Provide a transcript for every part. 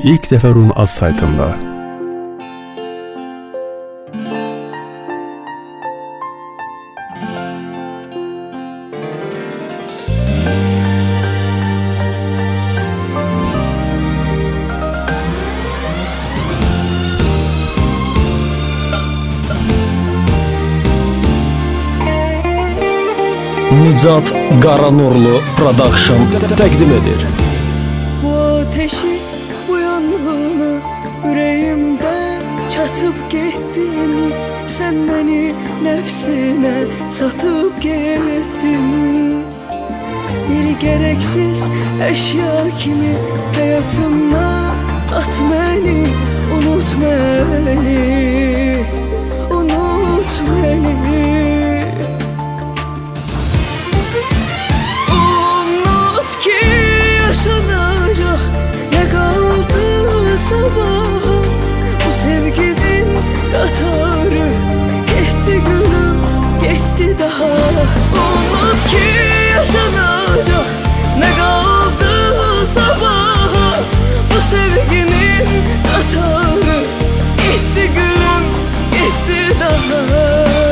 İlk defa Rum Az saytında. Nicat Qaranurlu Production təqdim edir. Bu ateşi, bu yangını yüreğimde çatıp gittin. Sen beni nefsine satıp gittin. Bir gereksiz eşya kimi hayatına at beni, unut beni, unut beni. Yaşanacak ne kaldı sabaha? Bu sevginin katarı gitti gülüm, gitti daha. Unut ki yaşanacak ne kaldı sabaha? Bu sevginin katarı gitti gülüm, gitti daha.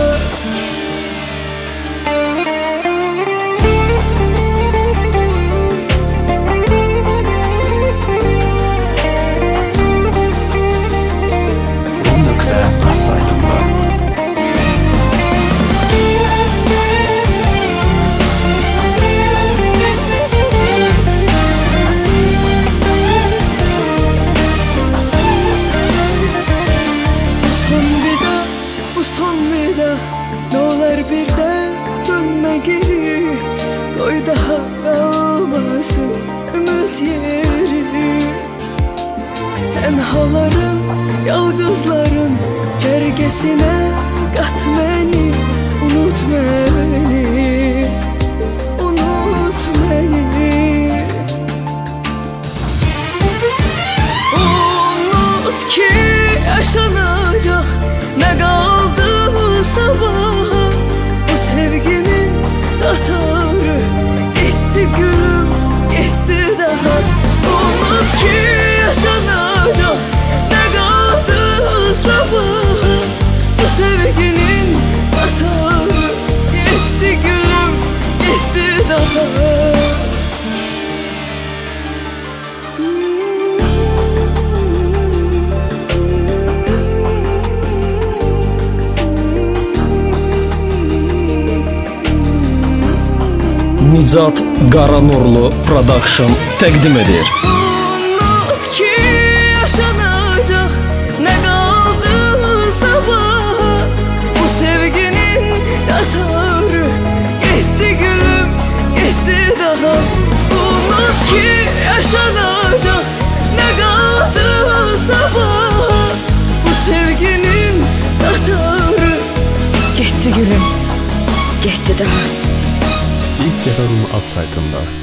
Ne olur bir de dönme geri, koy daha kalmasın ümit yeri. Tenhaların, yalgızların cergesine kat beni, unut beni, unut beni. Unut ki yaşanacak ne kaldı sabaha? Bu sevginin katarı gitti gülüm, gitti daha. Unut ki yaşanacak ne kaldı sabaha? Bu sevginin katarı gitti gülüm, gitti daha. Nicat Qaranurlu Production təqdim edir. Unut ki yaşanacak ne kaldı sabaha? Bu sevginin katarı gitti gülüm, gitti daha. Unut ki yaşanacak ne kaldı sabaha? Bu sevginin katarı gitti gülüm, gitti daha. İlk defa Rum Az saytında.